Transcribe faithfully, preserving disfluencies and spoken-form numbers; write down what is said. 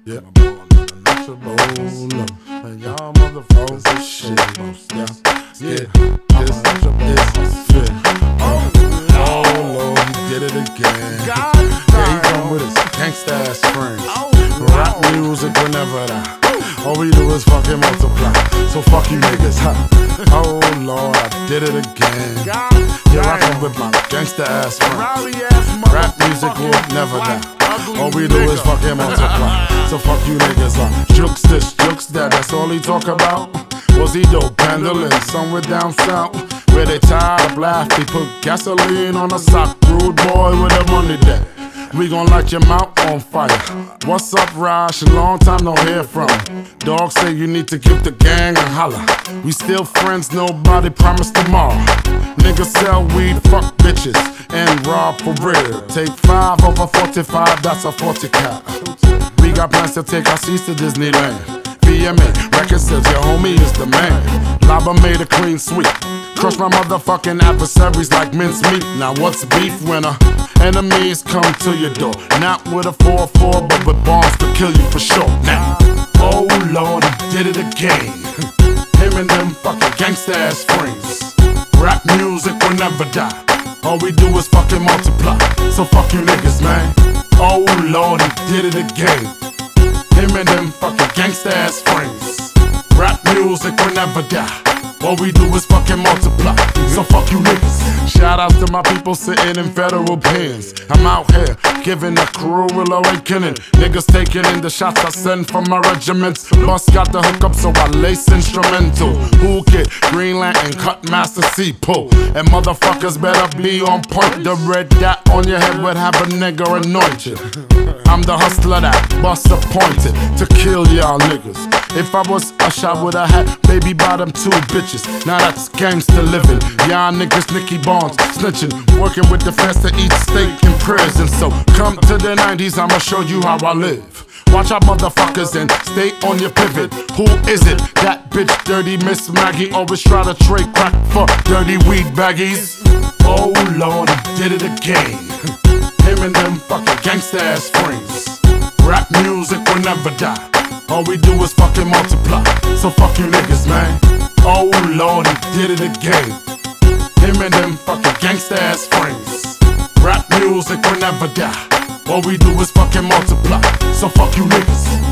Yeah. Oh no. And y'all motherfuckers are shit. Yeah. Yeah. This is fit. Oh Lord, he did it again. Yeah, he come with his gangsta ass friends. Rap music whenever that. All we do is fucking multiply. So fuck you niggas, huh? Oh Lord, I did it again. Yeah, rockin' with my gangsta ass friends. Rap music will never die. All we do is fucking multiply. So fuck you niggas, huh? Jukes this, jukes that, that's all he talk about. Was he dope handling somewhere down south? Where they tired of laugh, he put gasoline on a sock. Rude boy with the money that we gon' light your mouth on fire. What's up, Raj? Long time no hear from. Dog say you need to give the gang a holler. We still friends, nobody promised tomorrow. Niggas sell weed, fuck bitches, and rob for real. Take five over forty-five, that's a forty cal. We got plans to take our seats to Disneyland. B M A, record says your homie is the man. Lava made a clean sweep. Crush my motherfucking adversaries like mincemeat. Now what's beef when uh, enemies come to your door? Not with a four four, but with bombs to kill you for sure. Now, oh Lord, he did it again. Him and them fucking gangsta ass friends. Rap music will never die. All we do is fucking multiply. So fuck you niggas, man. Oh Lord, he did it again. Him and them fucking gangsta ass friends. Rap music will never die. All we do is fucking multiply. So fuck you niggas. Shout out to my people sitting in federal pens. I'm out here giving a cruel awakening. Niggas taking in the shots I send from my regiments. Bus got the hookup, so I lace instrumental. Who kid, Green Lantern, cut master C pull. And motherfuckers better be on point. The red dot on your head would have a nigga anointed. I'm the hustler that bust appointed to kill y'all niggas. If I was a shot with a hat, baby bottom two bitches. Now that's gangsta living. Y'all niggas Nicky Barnes snitching, working with the feds to eat steak in prison. So come to the nineties, I'ma show you how I live. Watch out motherfuckers and stay on your pivot. Who is it? That bitch dirty Miss Maggie. Always try to trade crack for dirty weed baggies. Oh Lord, he did it again. Him and them fucking gangsta ass friends. Rap music will never die. All we do is fucking multiply. So fuck you niggas, man. Oh Lord, he did it again. Him and them fucking gangsta ass friends. Rap music will never die. All we do is fucking multiply. So fuck you niggas.